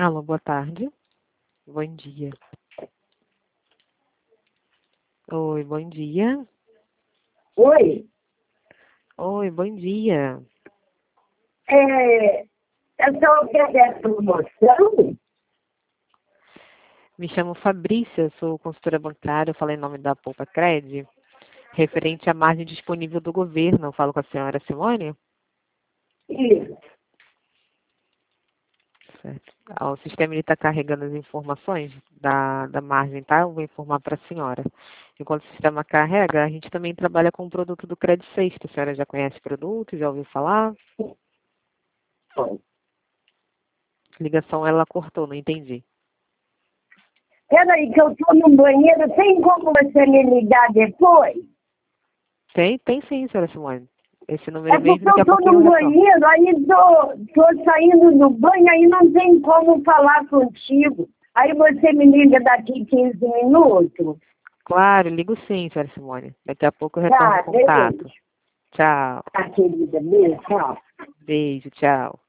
Alô, boa tarde. Bom dia. Oi, bom dia. Oi, Oi, bom dia. eu sou quer promoção? Me chamo Fabrícia, sou consultora bancária, eu falo em nome da Poupa Cred, referente à margem disponível do governo. Eu falo com a senhora Simone? Isso. Certo. O sistema está carregando as informações da margem, tá? Eu vou informar para a senhora. Enquanto o sistema carrega, a gente também trabalha com o produto do Cred Sexta. A senhora já conhece o produto? Já ouviu falar? Bom, A ligação ela cortou, não entendi. peraí que eu estou no banheiro, tem como você me ligar depois? Tem sim, senhora Simone. Esse número É mesmo, porque eu daqui a estou pouquinho eu no retorno. banheiro, aí tô saindo do banho, aí não tem como falar contigo. Aí você me liga daqui 15 minutos. Claro, ligo sim, senhora Simone. Daqui a pouco eu retorno o Tá, contato. beleza. Tchau. Tá, querida, beijo, tchau. Beijo, tchau.